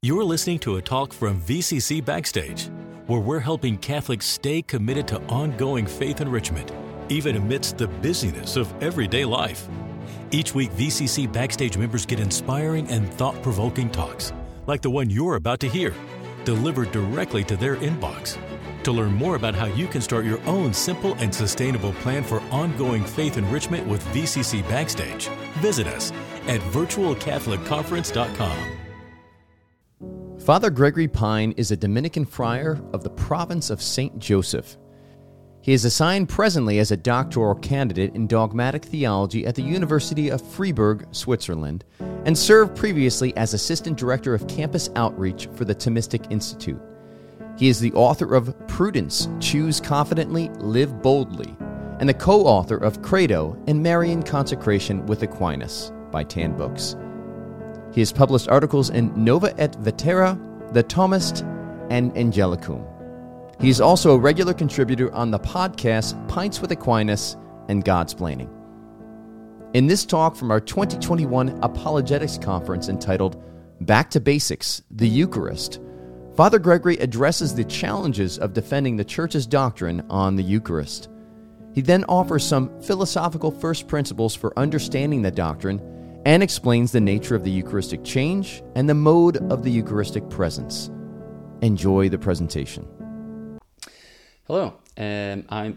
You're listening to a talk from VCC Backstage, where we're helping Catholics stay committed to ongoing faith enrichment, even amidst the busyness of everyday life. Each week, VCC Backstage members get inspiring and thought-provoking talks, like the one you're about to hear, delivered directly to their inbox. To learn more about how you can start your own simple and sustainable plan for ongoing faith enrichment with VCC Backstage, visit us at virtualcatholicconference.com. Father Gregory Pine is a Dominican friar of the province of St. Joseph. He is assigned presently as a doctoral candidate in dogmatic theology at the University of Freiburg, Switzerland, and served previously as assistant director of campus outreach for the Thomistic Institute. He is the author of Prudence, Choose Confidently, Live Boldly, and the co-author of Credo and Marian Consecration with Aquinas by Tan Books. He has published articles in Nova et Vetera, The Thomist, and Angelicum. He is also a regular contributor on the podcasts Pints with Aquinas and Godsplaining. In this talk from our 2021 Apologetics Conference entitled Back to Basics, the Eucharist, Father Gregory addresses the challenges of defending the Church's doctrine on the Eucharist. He then offers some philosophical first principles for understanding the doctrine and explains the nature of the Eucharistic change and the mode of the Eucharistic presence. Enjoy the presentation. Hello, and I'm...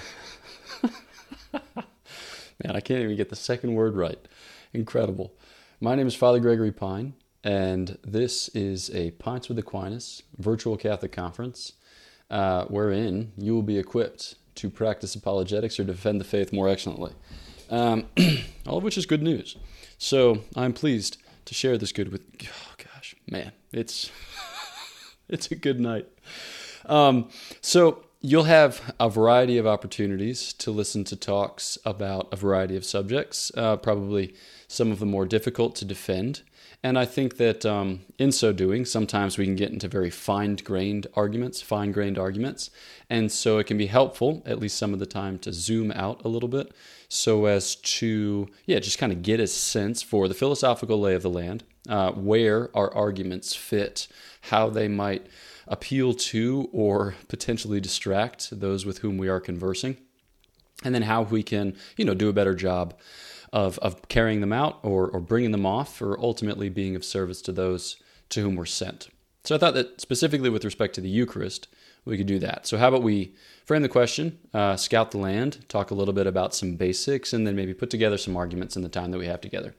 Man, I can't even get the second word right. Incredible. My name is Father Gregory Pine, and this is a Pints with Aquinas virtual Catholic conference, wherein you will be equipped to practice apologetics or defend the faith more excellently. All of which is good news. So I'm pleased to share this good with... Oh, gosh, man, it's a good night. So you'll have a variety of opportunities to listen to talks about a variety of subjects, probably some of them more difficult to defend. And I think that in so doing, sometimes we can get into very fine-grained arguments. And so it can be helpful, at least some of the time, to zoom out a little bit so as to, just kind of get a sense for the philosophical lay of the land, where our arguments fit, how they might appeal to or potentially distract those with whom we are conversing, and then how we can, do a better job of carrying them out or bringing them off, or ultimately being of service to those to whom we're sent. So I thought that specifically with respect to the Eucharist, we could do that. So how about we frame the question, scout the land, talk a little bit about some basics, and then maybe put together some arguments in the time that we have together.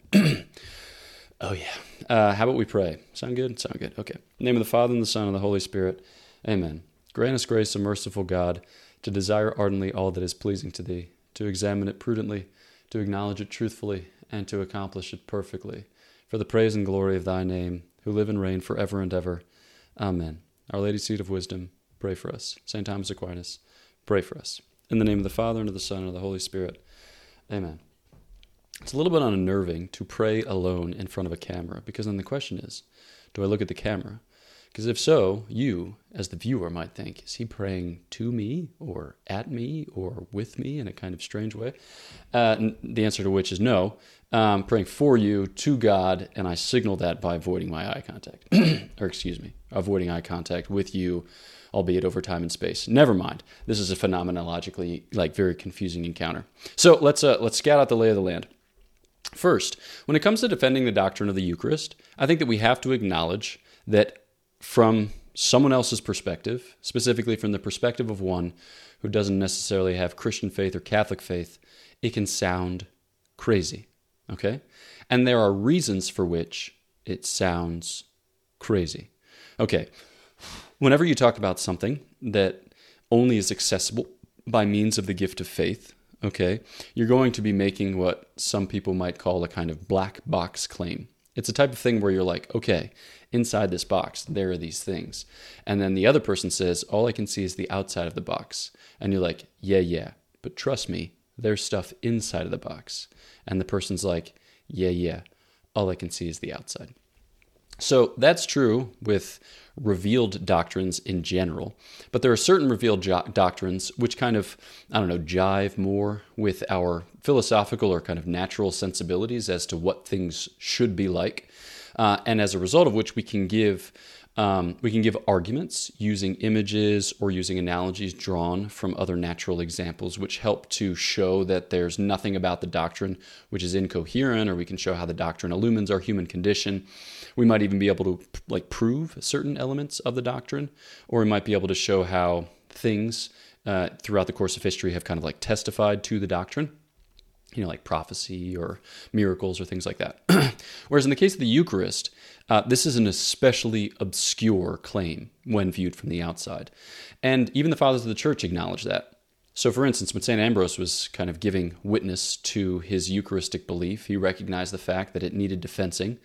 Oh yeah. How about we pray? Sound good? Sound good. Okay. In the name of the Father, and the Son, and the Holy Spirit. Amen. Grant us grace, O merciful God, to desire ardently all that is pleasing to Thee, to examine it prudently, to acknowledge it truthfully, and to accomplish it perfectly, for the praise and glory of Thy name, who live and reign forever and ever. Amen. Our Lady, Seat of Wisdom, pray for us. St. Thomas Aquinas, pray for us. In the name of the Father, and of the Son, and of the Holy Spirit. Amen. It's a little bit unnerving to pray alone in front of a camera, because then the question is, do I look at the camera? Because if so, you, as the viewer, might think, is he praying to me, or at me, or with me in a kind of strange way? The answer to which is no. I'm praying for you, to God, and I signal that by avoiding my eye contact. Avoiding eye contact with you, albeit over time and space. Never mind. This is a phenomenologically, very confusing encounter. So let's scout out the lay of the land. First, when it comes to defending the doctrine of the Eucharist, I think that we have to acknowledge that from someone else's perspective, specifically from the perspective of one who doesn't necessarily have Christian faith or Catholic faith, it can sound crazy, okay? And there are reasons for which it sounds crazy. Okay, whenever you talk about something that only is accessible by means of the gift of faith, okay, you're going to be making what some people might call a kind of black box claim. It's a type of thing where you're like, okay, inside this box, there are these things. And then the other person says, all I can see is the outside of the box. And you're like, yeah, but trust me, there's stuff inside of the box. And the person's like, yeah, all I can see is the outside. So that's true with revealed doctrines in general, but there are certain revealed doctrines which kind of, jive more with our philosophical or kind of natural sensibilities as to what things should be like. And as a result of which we can give arguments using images or using analogies drawn from other natural examples, which help to show that there's nothing about the doctrine which is incoherent, or we can show how the doctrine illumines our human condition. We might even be able to prove certain elements of the doctrine, or we might be able to show how things throughout the course of history have kind of testified to the doctrine, like prophecy or miracles or things like that. Whereas in the case of the Eucharist, this is an especially obscure claim when viewed from the outside. And even the fathers of the church acknowledge that. So for instance, when St. Ambrose was kind of giving witness to his Eucharistic belief, he recognized the fact that it needed defending.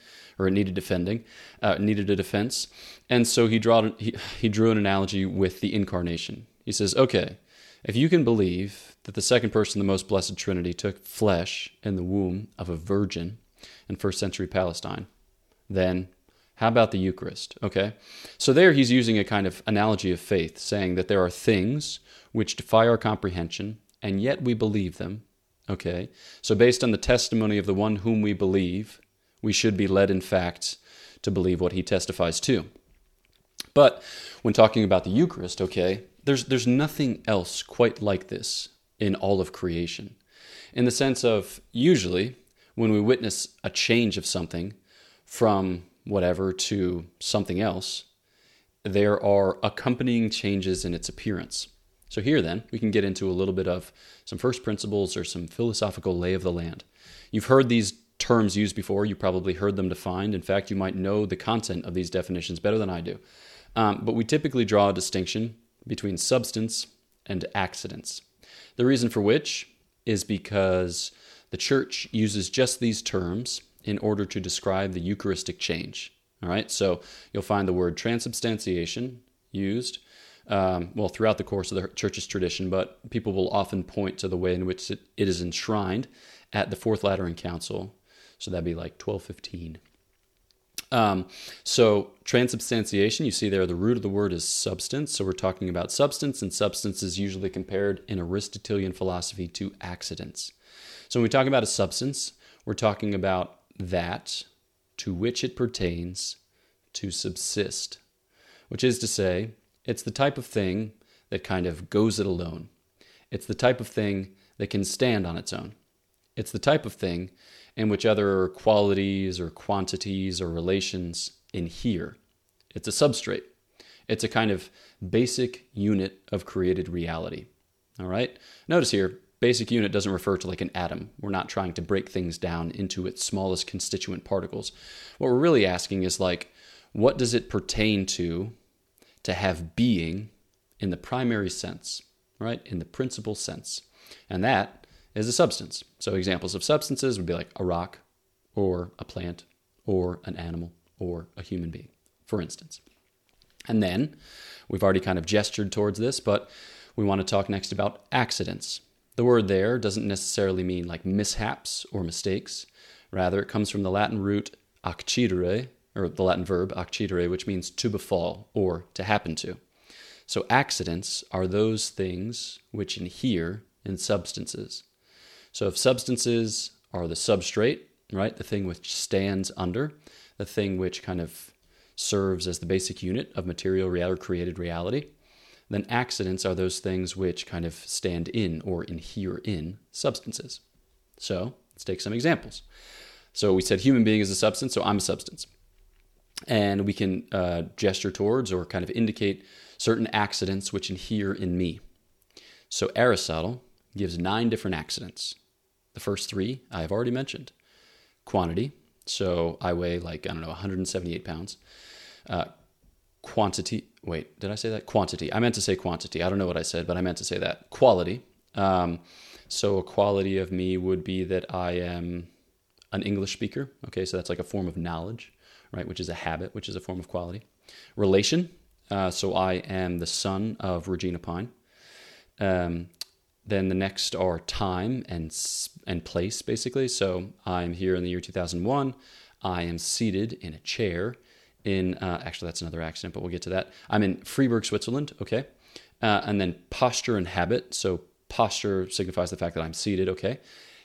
Needed a defense. And so he drew an analogy with the Incarnation. He says, okay, if you can believe that the second person of the most blessed Trinity took flesh in the womb of a virgin in first century Palestine, then how about the Eucharist? Okay, so there he's using a kind of analogy of faith, saying that there are things which defy our comprehension, and yet we believe them. Okay, so based on the testimony of the one whom we believe, we should be led, in fact, to believe what he testifies to. But when talking about the Eucharist, okay, there's nothing else quite like this in all of creation. In the sense of, usually, when we witness a change of something from whatever to something else, there are accompanying changes in its appearance. So here then, we can get into a little bit of some first principles or some philosophical lay of the land. You've heard these terms used before. You probably heard them defined. In fact, you might know the content of these definitions better than I do. But we typically draw a distinction between substance and accidents. The reason for which is because the church uses just these terms in order to describe the Eucharistic change. All right, so you'll find the word transubstantiation used throughout the course of the church's tradition, but people will often point to the way in which it is enshrined at the Fourth Lateran Council. So that'd be 1215. So transubstantiation, you see there, the root of the word is substance. So we're talking about substance, and substance is usually compared in Aristotelian philosophy to accidents. So when we talk about a substance, we're talking about that to which it pertains to subsist, which is to say, it's the type of thing that kind of goes it alone. It's the type of thing that can stand on its own. It's the type of thing in which other qualities or quantities or relations inhere. It's a substrate. It's a kind of basic unit of created reality. All right? Notice here, basic unit doesn't refer to an atom. We're not trying to break things down into its smallest constituent particles. What we're really asking is what does it pertain to have being in the primary sense, right? In the principal sense. And that is a substance. So examples of substances would be like a rock or a plant or an animal or a human being, for instance. And then we've already kind of gestured towards this, but we want to talk next about accidents. The word there doesn't necessarily mean mishaps or mistakes. Rather, it comes from the Latin root accidere, or the Latin verb accidere, which means to befall or to happen to. So accidents are those things which inhere in substances. So if substances are the substrate, right, the thing which stands under, the thing which kind of serves as the basic unit of material reality or created reality, then accidents are those things which kind of stand in or inhere in substances. So let's take some examples. So we said human being is a substance, so I'm a substance. And we can gesture towards or kind of indicate certain accidents which inhere in me. So Aristotle gives 9 different accidents. The first 3 I have already mentioned. Quantity, so I weigh 178 pounds. Quantity, wait, did I say that? Quantity, I meant to say quantity. I don't know what I said, but I meant to say that. Quality, so a quality of me would be that I am an English speaker. Okay, so that's a form of knowledge, right, which is a habit, which is a form of quality. Relation, so I am the son of Regina Pine. Then the next are time and place, basically. So I'm here in the year 2001. I am seated in a chair in, actually that's another accident, but we'll get to that. I'm in Freiburg, Switzerland, okay? And then posture and habit. So posture signifies the fact that I'm seated, okay?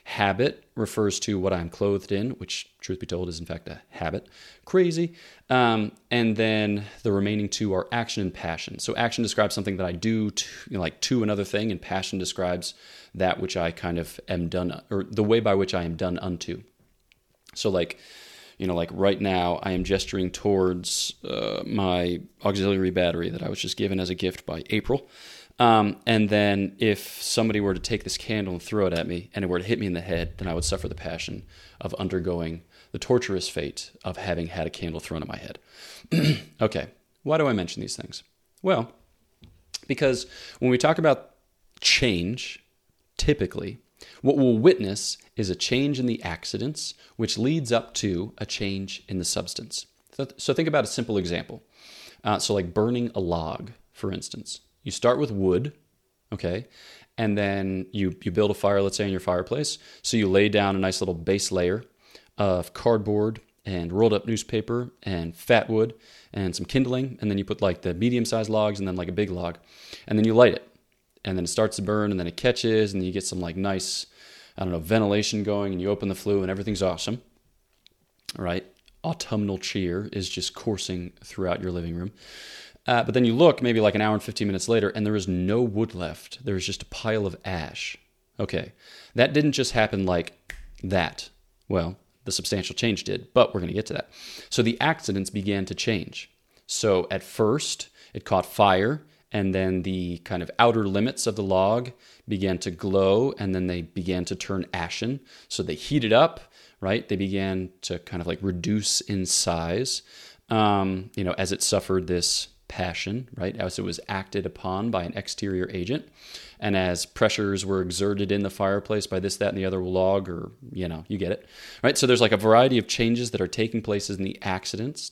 Habit refers to what I'm clothed in, which, truth be told, is in fact a habit. Crazy. And then the remaining two are action and passion. So action describes something that I do to another thing, and passion describes that which I kind of am done, or the way by which I am done unto. So like right now, I am gesturing towards my auxiliary battery that I was just given as a gift by April. And then if somebody were to take this candle and throw it at me, and it were to hit me in the head, then I would suffer the passion of undergoing the torturous fate of having had a candle thrown at my head. Okay, why do I mention these things? Well, because when we talk about change, typically, what we'll witness is a change in the accidents, which leads up to a change in the substance. So think about a simple example. So like burning a log, for instance. You start with wood, okay, and then you build a fire, let's say, in your fireplace. So you lay down a nice little base layer of cardboard and rolled up newspaper and fat wood and some kindling, and then you put like the medium-sized logs and then like a big log, and then you light it. And then it starts to burn, and then it catches, and then you get some like nice, ventilation going, and you open the flue, and everything's awesome. All right? Autumnal cheer is just coursing throughout your living room. But then you look maybe like an hour and 15 minutes later, and there is no wood left. There is just a pile of ash. Okay, that didn't just happen like that. Well, the substantial change did, but we're going to get to that. So the accidents began to change. So at first, it caught fire, and then the kind of outer limits of the log began to glow, and then they began to turn ashen. So they heated up, right? They began to kind of like reduce in size, as it suffered this passion, right? As it was acted upon by an exterior agent, and as pressures were exerted in the fireplace by this, that, and the other log, or, you get it, right? So there's like a variety of changes that are taking place in the accidents,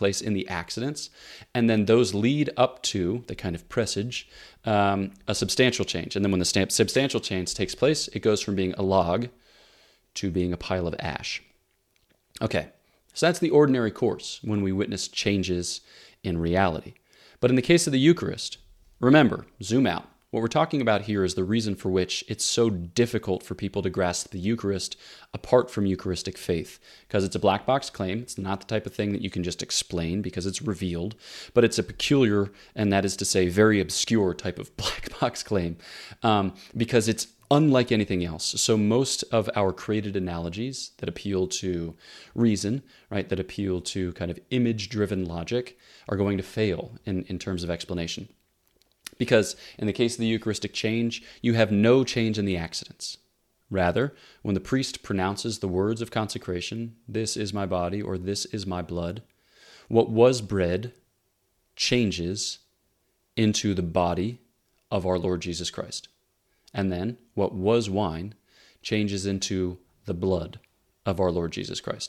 and then those lead up to, they kind of presage, a substantial change. And then when the substantial change takes place, it goes from being a log to being a pile of ash. Okay, so that's the ordinary course when we witness changes in reality. But in the case of the Eucharist, remember, zoom out. What we're talking about here is the reason for which it's so difficult for people to grasp the Eucharist apart from Eucharistic faith, because it's a black box claim. It's not the type of thing that you can just explain because it's revealed, but it's a peculiar, and that is to say very obscure type of black box claim, because it's unlike anything else. So most of our created analogies that appeal to reason, right, that appeal to kind of image-driven logic are going to fail in terms of explanation. Because in the case of the Eucharistic change, you have no change in the accidents. Rather, when the priest pronounces the words of consecration, "This is my body," or "This is my blood," what was bread changes into the body of our Lord Jesus Christ. And then what was wine changes into the blood of our Lord Jesus Christ.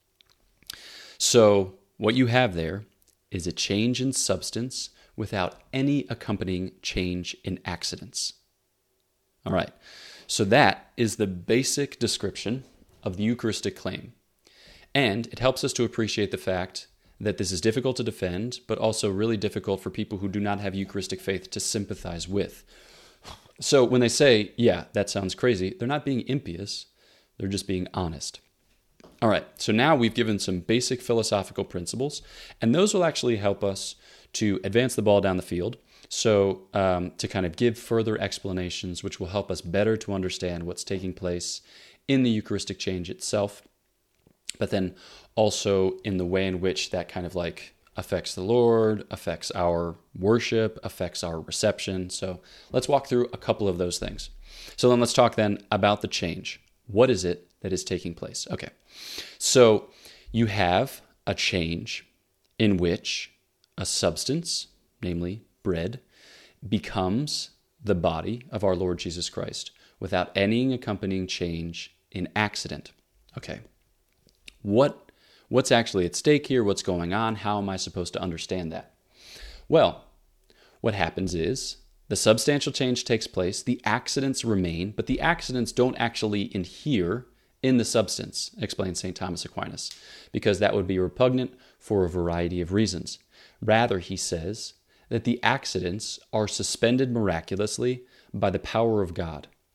So what you have there is a change in substance without any accompanying change in accidents. All right, so that is the basic description of the Eucharistic claim. And it helps us to appreciate the fact that this is difficult to defend, but also really difficult for people who do not have Eucharistic faith to sympathize with. So when they say, yeah, that sounds crazy, they're not being impious, they're just being honest. All right, so now we've given some basic philosophical principles, and those will actually help us to advance the ball down the field, so to kind of give further explanations, which will help us better to understand what's taking place in the Eucharistic change itself, but then also in the way in which that kind of like affects the Lord, affects our worship, affects our reception. So let's walk through a couple of those things. So then let's talk then about the change. What is it that is taking place? Okay, so you have a change in which a substance, namely bread, becomes the body of our Lord Jesus Christ without any accompanying change in accident. Okay, what's actually at stake here? What's going on? How am I supposed to understand that? Well, what happens is the substantial change takes place, the accidents remain, but the accidents don't actually inhere in the substance, explains St. Thomas Aquinas, because that would be repugnant for a variety of reasons. Rather, he says that the accidents are suspended miraculously by the power of God.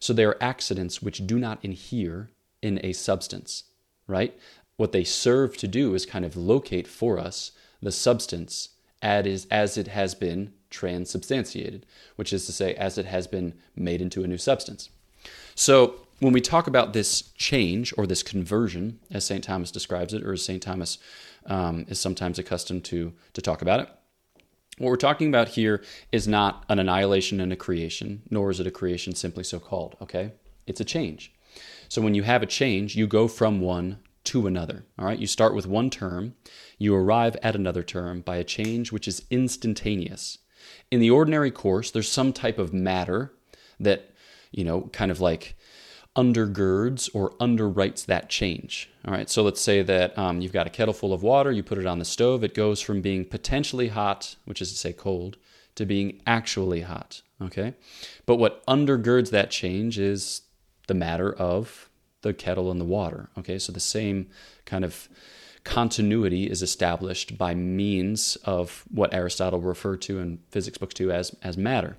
So they are accidents which do not inhere in a substance, right? What they serve to do is kind of locate for us the substance as it has been transubstantiated, which is to say, as it has been made into a new substance. So when we talk about this change or this conversion, as St. Thomas describes it, or as St. Thomas is sometimes accustomed to talk about it, what we're talking about here is not an annihilation and a creation, nor is it a creation simply so called, okay? It's a change. So when you have a change, you go from one to another, all right? You start with one term, you arrive at another term by a change which is instantaneous. In the ordinary course, there's some type of matter that, kind of like undergirds or underwrites that change. All right, so let's say that you've got a kettle full of water, you put it on the stove, it goes from being potentially hot, which is to say cold, to being actually hot, okay? But what undergirds that change is the matter of the kettle and the water, okay? So the same kind of continuity is established by means of what Aristotle referred to in Physics Book 2 as matter.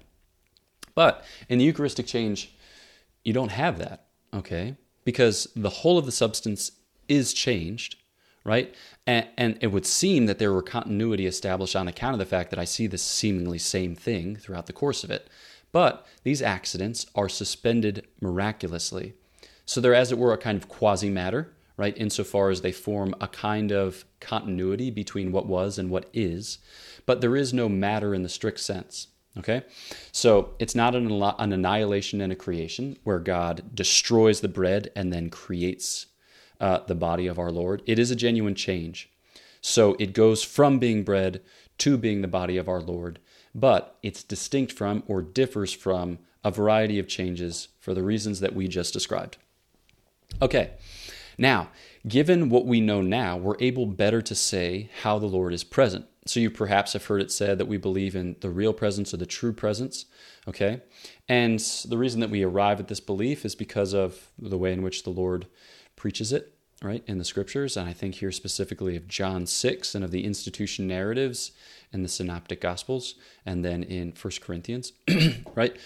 But in the Eucharistic change, you don't have that, okay? Because the whole of the substance is changed, right? And it would seem that there were continuity established on account of the fact that I see this seemingly same thing throughout the course of it. But these accidents are suspended miraculously. So they're, as it were, a kind of quasi-matter, right? Insofar as they form a kind of continuity between what was and what is. But there is no matter in the strict sense. Okay, so it's not an annihilation and a creation where God destroys the bread and then creates the body of our Lord. It is a genuine change. So it goes from being bread to being the body of our Lord, but it's distinct from or differs from a variety of changes for the reasons that we just described. Okay, now, given what we know now, we're able better to say how the Lord is present. So you perhaps have heard it said that we believe in the real presence or the true presence, okay? And the reason that we arrive at this belief is because of the way in which the Lord preaches it, right, in the Scriptures. And I think here specifically of John 6 and of the institution narratives in the Synoptic Gospels and then in 1 Corinthians, right?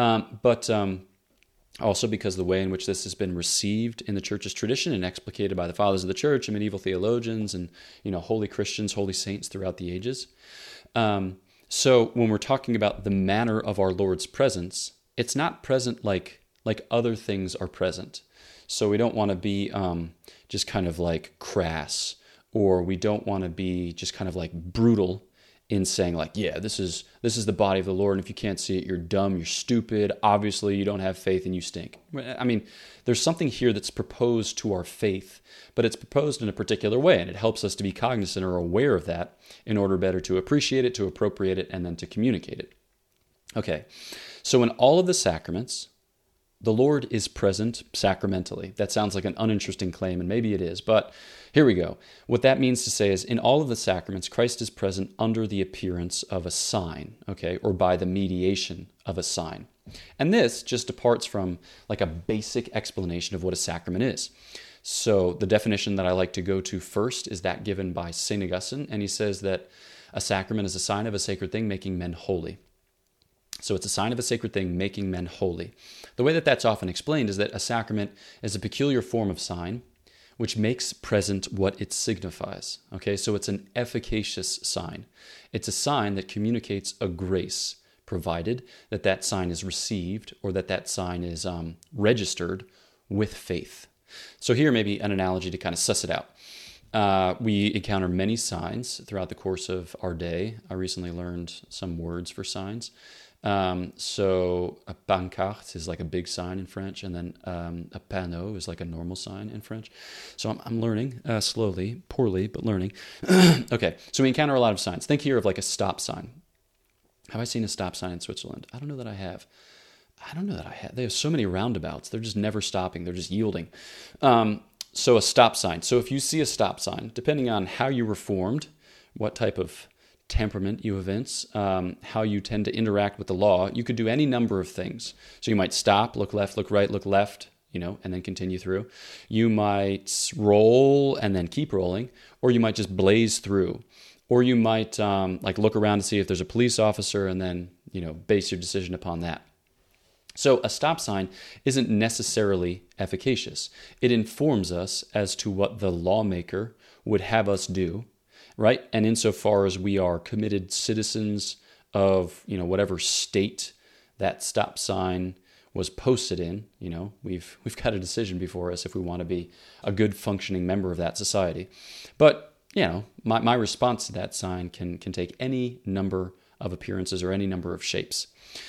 Also because the way in which this has been received in the church's tradition and explicated by the fathers of the church and medieval theologians and, holy Christians, holy saints throughout the ages. So when we're talking about the manner of our Lord's presence, it's not present like other things are present. So we don't want to be just kind of like crass, or we don't want to be just kind of like brutal in saying like, yeah, this is the body of the Lord, and if you can't see it, you're dumb, you're stupid, obviously you don't have faith and you stink. I mean, there's something here that's proposed to our faith, but it's proposed in a particular way, and it helps us to be cognizant or aware of that in order better to appreciate it, to appropriate it, and then to communicate it. Okay, so in all of the sacraments, the Lord is present sacramentally. That sounds like an uninteresting claim, and maybe it is, but here we go. What that means to say is, in all of the sacraments, Christ is present under the appearance of a sign, okay, or by the mediation of a sign. And this just departs from like a basic explanation of what a sacrament is. So the definition that I like to go to first is that given by St. Augustine, and he says that a sacrament is a sign of a sacred thing making men holy. So it's a sign of a sacred thing making men holy. The way that that's often explained is that a sacrament is a peculiar form of sign which makes present what it signifies. Okay, so it's an efficacious sign. It's a sign that communicates a grace, provided that that sign is received or that that sign is registered with faith. So here may be an analogy to kind of suss it out. We encounter many signs throughout the course of our day. I recently learned some words for signs. So a pancarte is like a big sign in French, and then a panneau is like a normal sign in French. So I'm learning slowly, poorly, but learning. Okay, so we encounter a lot of signs. Think here of like a stop sign. Have I seen a stop sign in Switzerland? I don't know that I have. They have so many roundabouts. They're just never stopping. They're just yielding. So a stop sign. So if you see a stop sign, depending on how you were formed, what type of temperament you evince, how you tend to interact with the law, you could do any number of things. So you might stop, look left, look right, look left, and then continue through. You might roll and then keep rolling, or you might just blaze through. Or you might look around to see if there's a police officer and then, base your decision upon that. So a stop sign isn't necessarily efficacious. It informs us as to what the lawmaker would have us do, right? And insofar as we are committed citizens of, whatever state that stop sign was posted in, we've got a decision before us if we want to be a good functioning member of that society. But, my response to that sign can take any number of appearances or any number of shapes.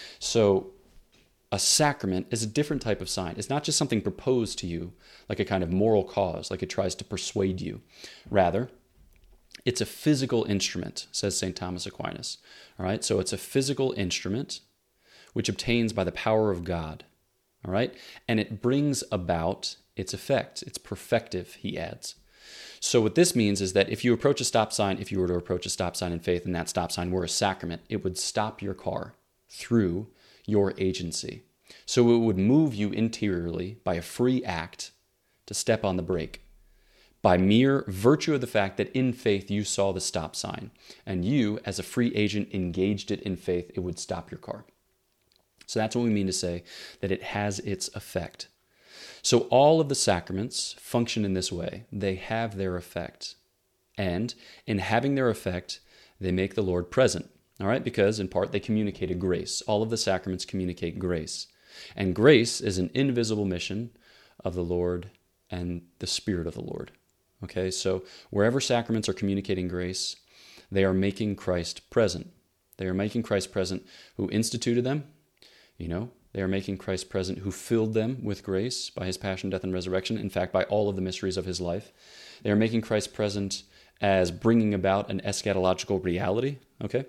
So a sacrament is a different type of sign. It's not just something proposed to you like a kind of moral cause, like it tries to persuade you. Rather, it's a physical instrument, says St. Thomas Aquinas. All right, so it's a physical instrument which obtains by the power of God. All right, and it brings about its effect. It's perfective, he adds. So what this means is that if you approach a stop sign, if you were to approach a stop sign in faith and that stop sign were a sacrament, it would stop your car through your agency. So it would move you interiorly by a free act to step on the brake, by mere virtue of the fact that in faith you saw the stop sign, and you, as a free agent, engaged it in faith, it would stop your car. So that's what we mean to say that it has its effect. So all of the sacraments function in this way. They have their effect. And in having their effect, they make the Lord present. All right, because in part they communicate a grace. All of the sacraments communicate grace. And grace is an invisible mission of the Lord and the Spirit of the Lord. Okay, so wherever sacraments are communicating grace, they are making Christ present. They are making Christ present who instituted them. They are making Christ present who filled them with grace by his passion, death, and resurrection. In fact, by all of the mysteries of his life. They are making Christ present as bringing about an eschatological reality. Okay?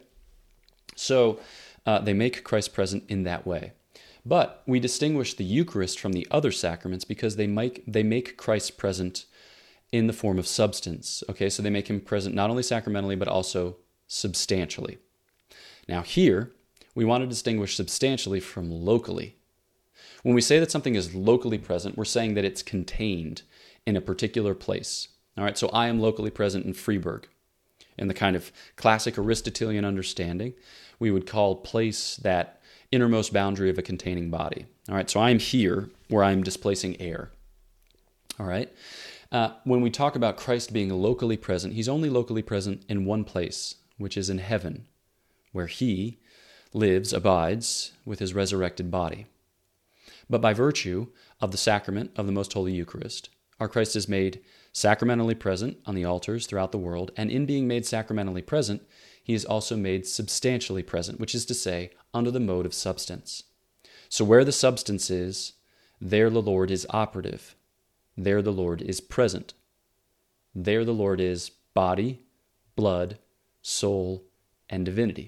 So they make Christ present in that way. But we distinguish the Eucharist from the other sacraments because they make Christ present in the form of substance. Okay, so they make him present not only sacramentally, but also substantially. Now here, we want to distinguish substantially from locally. When we say that something is locally present, we're saying that it's contained in a particular place. All right, so I am locally present in Freiburg. In the kind of classic Aristotelian understanding, we would call place that innermost boundary of a containing body. All right, so I'm here where I'm displacing air. All right, when we talk about Christ being locally present, he's only locally present in one place, which is in heaven, where he lives, abides with his resurrected body. But by virtue of the sacrament of the Most Holy Eucharist, our Christ is made sacramentally present on the altars throughout the world, and in being made sacramentally present, he is also made substantially present, which is to say, under the mode of substance. So where the substance is, there the Lord is operative. There the Lord is present. There the Lord is body, blood, soul, and divinity.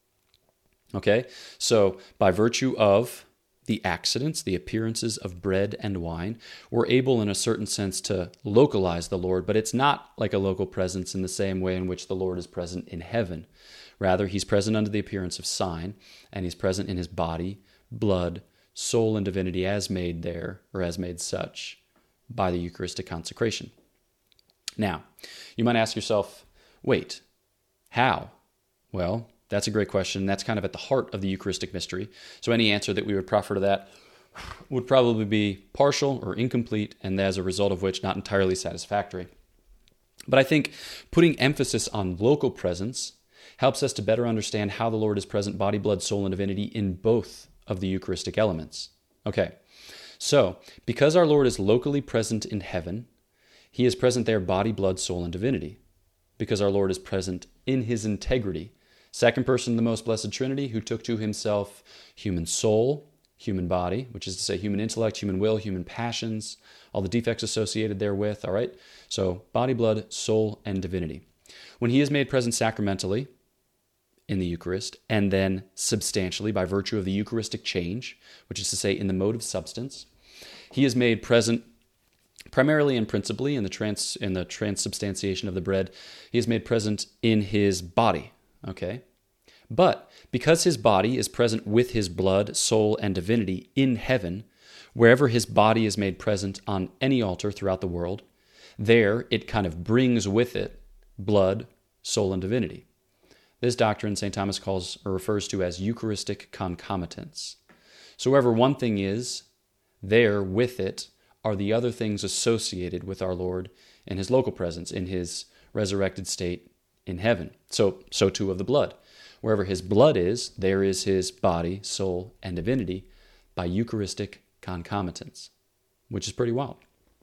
Okay, so by virtue of the accidents, the appearances of bread and wine, we're able in a certain sense to localize the Lord, but it's not like a local presence in the same way in which the Lord is present in heaven. Rather, he's present under the appearance of sign, and he's present in his body, blood, soul, and divinity as made there, or as made such, by the Eucharistic consecration. Now, you might ask yourself, wait, how? Well, that's a great question. That's kind of at the heart of the Eucharistic mystery. So any answer that we would proffer to that would probably be partial or incomplete, and as a result of which, not entirely satisfactory. But I think putting emphasis on local presence helps us to better understand how the Lord is present, body, blood, soul, and divinity in both of the Eucharistic elements. Okay, so because our Lord is locally present in heaven, he is present there, body, blood, soul, and divinity. Because our Lord is present in his integrity, second person of the most blessed Trinity, who took to himself human soul, human body, which is to say human intellect, human will, human passions, all the defects associated therewith, all right? So body, blood, soul, and divinity. When he is made present sacramentally in the Eucharist, and then substantially by virtue of the Eucharistic change, which is to say in the mode of substance, he is made present primarily and principally in the transubstantiation of the bread. He is made present in his body. Okay, but because his body is present with his blood, soul, and divinity in heaven, wherever his body is made present on any altar throughout the world, there it kind of brings with it blood, soul, and divinity. This doctrine St. Thomas calls or refers to as Eucharistic concomitance. So wherever one thing is, there with it are the other things associated with our Lord and his local presence in his resurrected state in heaven. So too of the blood. Wherever his blood is, there is his body, soul, and divinity by Eucharistic concomitance, which is pretty wild.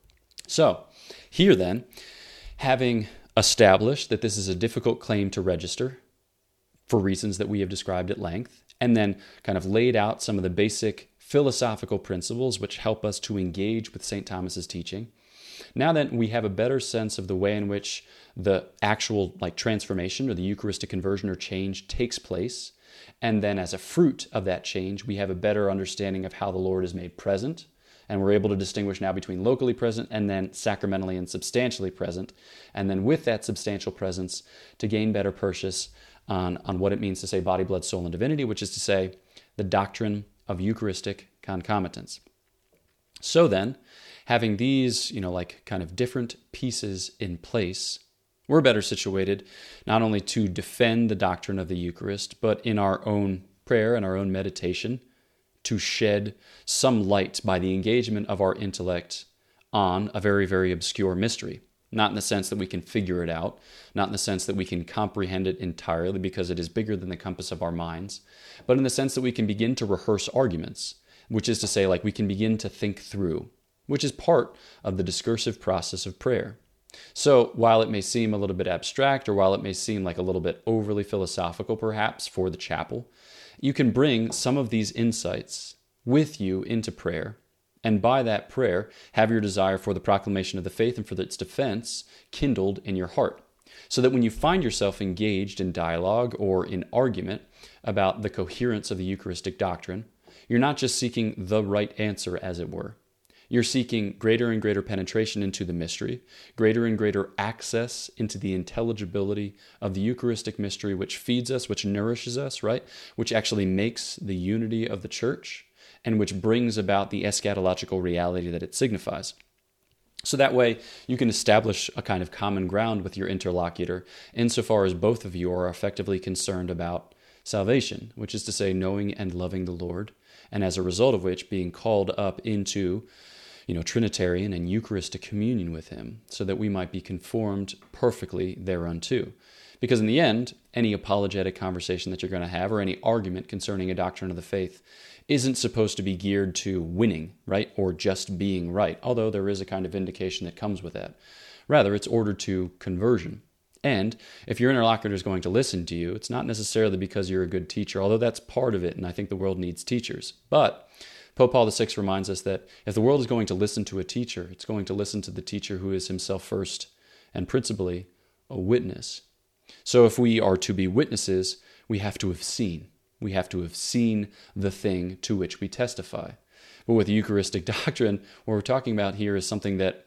So here then, having established that this is a difficult claim to register for reasons that we have described at length, and then kind of laid out some of the basic philosophical principles which help us to engage with St. Thomas's teaching, now that we have a better sense of the way in which the actual transformation or the Eucharistic conversion or change takes place, and then as a fruit of that change, we have a better understanding of how the Lord is made present, and we're able to distinguish now between locally present and then sacramentally and substantially present, and then with that substantial presence to gain better purchase on what it means to say body, blood, soul, and divinity, which is to say the doctrine of Eucharistic concomitance. So then, having these, kind of different pieces in place, we're better situated not only to defend the doctrine of the Eucharist, but in our own prayer and our own meditation, to shed some light by the engagement of our intellect on a very, very obscure mystery. Not in the sense that we can figure it out, not in the sense that we can comprehend it entirely because it is bigger than the compass of our minds, but in the sense that we can begin to rehearse arguments, which is to say, we can begin to think through, which is part of the discursive process of prayer. So while it may seem a little bit abstract, or while it may seem like a little bit overly philosophical perhaps for the chapel, you can bring some of these insights with you into prayer, and by that prayer, have your desire for the proclamation of the faith and for its defense kindled in your heart. So that when you find yourself engaged in dialogue or in argument about the coherence of the Eucharistic doctrine, you're not just seeking the right answer, as it were. You're seeking greater and greater penetration into the mystery, greater and greater access into the intelligibility of the Eucharistic mystery, which feeds us, which nourishes us, right? Which actually makes the unity of the church, and which brings about the eschatological reality that it signifies. So that way, you can establish a kind of common ground with your interlocutor, insofar as both of you are effectively concerned about salvation, which is to say, knowing and loving the Lord, and as a result of which, being called up into Trinitarian and Eucharistic communion with him, so that we might be conformed perfectly thereunto. Because in the end, any apologetic conversation that you're going to have, or any argument concerning a doctrine of the faith, isn't supposed to be geared to winning, right? Or just being right, although there is a kind of vindication that comes with that. Rather, it's ordered to conversion. And if your interlocutor is going to listen to you, it's not necessarily because you're a good teacher, although that's part of it, and I think the world needs teachers. But Pope Paul VI reminds us that if the world is going to listen to a teacher, it's going to listen to the teacher who is himself first and principally a witness. So if we are to be witnesses, we have to have seen. We have to have seen the thing to which we testify. But with the Eucharistic doctrine, what we're talking about here is something that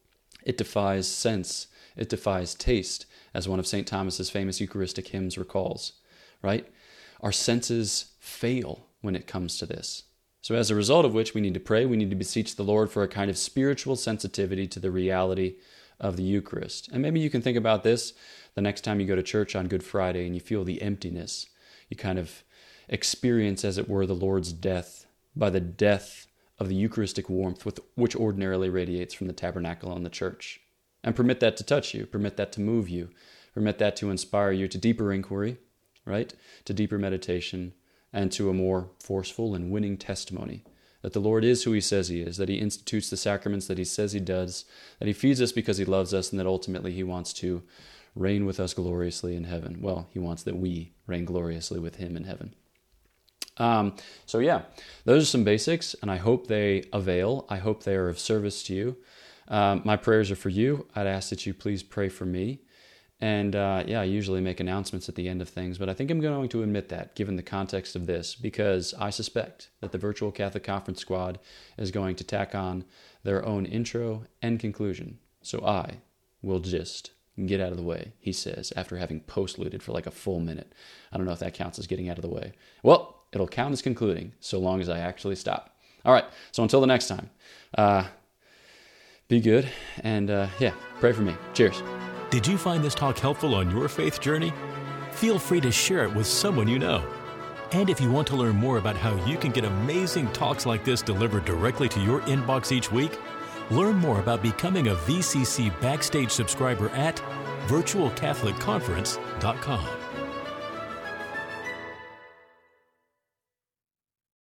it defies sense, it defies taste, as one of St. Thomas's famous Eucharistic hymns recalls, right? Our senses fail when it comes to this. So as a result of which, we need to pray, we need to beseech the Lord for a kind of spiritual sensitivity to the reality of the Eucharist. And maybe you can think about this the next time you go to church on Good Friday and you feel the emptiness. You kind of experience, as it were, the Lord's death by the death of the Eucharistic warmth which ordinarily radiates from the tabernacle and the church. And permit that to touch you, permit that to move you, permit that to inspire you to deeper inquiry, right? To deeper meditation, and to a more forceful and winning testimony that the Lord is who he says he is, that he institutes the sacraments that he says he does, that he feeds us because he loves us, and that ultimately he wants to reign with us gloriously in heaven. Well, he wants that we reign gloriously with him in heaven. So yeah, those are some basics, and I hope they avail. I hope they are of service to you. My prayers are for you. I'd ask that you please pray for me. And I usually make announcements at the end of things, but I think I'm going to admit that, given the context of this, because I suspect that the Virtual Catholic Conference Squad is going to tack on their own intro and conclusion. So I will just get out of the way, he says, after having postluted for like a full minute. I don't know if that counts as getting out of the way. Well, it'll count as concluding, so long as I actually stop. All right, so until the next time, be good, and pray for me. Cheers. Did you find this talk helpful on your faith journey? Feel free to share it with someone you know. And if you want to learn more about how you can get amazing talks like this delivered directly to your inbox each week, learn more about becoming a VCC Backstage subscriber at virtualcatholicconference.com.